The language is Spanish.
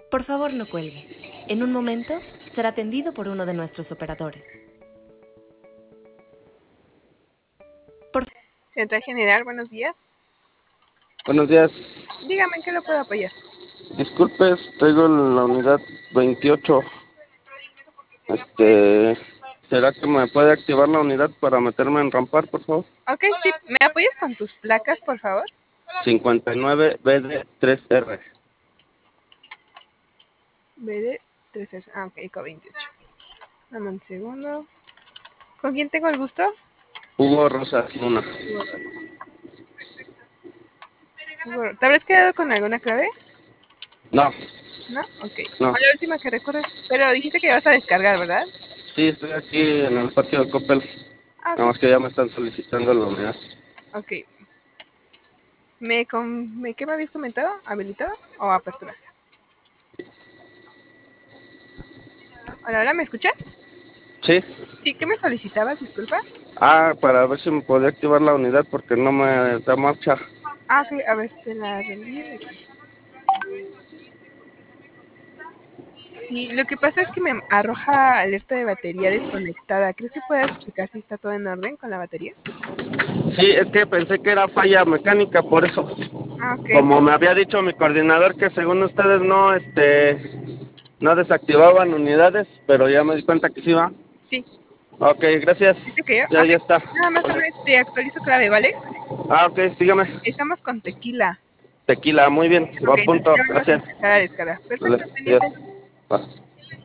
Por favor, no cuelgue. En un momento será atendido por uno de nuestros operadores. Central General, buenos días. Buenos días. Dígame, ¿en qué lo puedo apoyar? Disculpe, traigo la unidad 28. ¿Será que me puede activar la unidad para meterme en Rampar, por favor? Ok, sí. ¿Me apoyas con tus placas, por favor? 59BD3R. BD3R. Ah, ok, eco 28. Dame un segundo. ¿Con quién tengo el gusto? Hugo Rosas Luna. ¿Te habrás quedado con alguna clave? No, ¿No? Ok. no. O la última que recuerdes. Pero dijiste que vas a descargar, ¿verdad? Sí, estoy aquí en el patio de Coppel. Ah, Nada ok. más que ya me están solicitando la unidad. Ok. ¿Qué me habías comentado? ¿Habilitado o apertura? Hola, hola, ¿me escuchas? Sí. Sí, ¿qué me solicitabas? Disculpa. Para ver si me podía activar la unidad porque no me da marcha. Ah, ok, a ver, te la reenvío aquí. Sí, lo que pasa es que me arroja alerta de batería desconectada. ¿Crees que puedas checar si está todo en orden con la batería? Sí, es que pensé que era falla mecánica, por eso. Ah, ok. Como me había dicho mi coordinador que según ustedes no desactivaban unidades, pero ya me di cuenta que sí va. Sí, Ok, gracias. ¿viste que yo? Ya, Ok. ya está. Nada más Vale. te actualizo clave, ¿vale? Ok, dígame. Estamos con tequila. Tequila, muy bien. Ok, Buen entonces punto. ya vamos a Gracias. empezar a descargar. Vale, Perfecto, pendiente. adiós. Va.